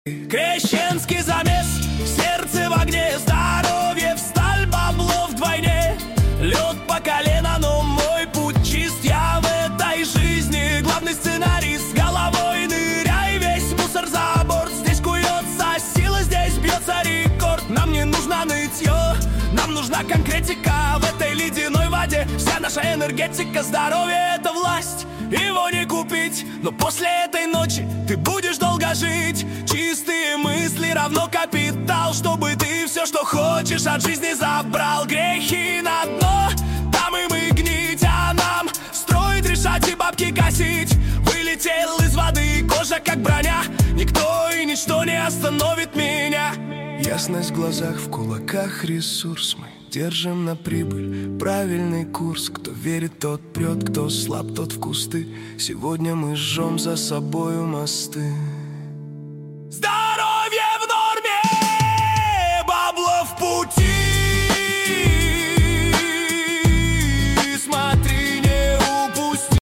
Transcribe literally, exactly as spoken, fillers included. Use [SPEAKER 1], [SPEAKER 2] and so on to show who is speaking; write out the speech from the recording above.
[SPEAKER 1] Крещенский замес, сердце в огне, здоровье в сталь, бабло вдвойне. Лед по колено, но мой путь чист. Я в этой жизни главный сценарист. Головой ныряй, весь мусор за борт. Здесь куется сила, здесь бьется рекорд. Нам не нужно нытье, нам нужна конкретика. В этой ледяной воде вся наша энергетика. Здоровье — это власть, его не купить. Но после этой ночи ты будешь долго жить. Чистые мысли равно капитал, чтобы ты все, что хочешь, от жизни забрал. Грехи на дно, там и мы гнить, а нам строить, решать и бабки косить. Вылетел из воды, кожа как броня. Никто и ничто не остановит меня.
[SPEAKER 2] Ясность в глазах, в кулаках ресурс. Мы держим на прибыль правильный курс. Кто верит, тот прет, кто слаб, тот в кусты. Сегодня мы жжем за собою мосты.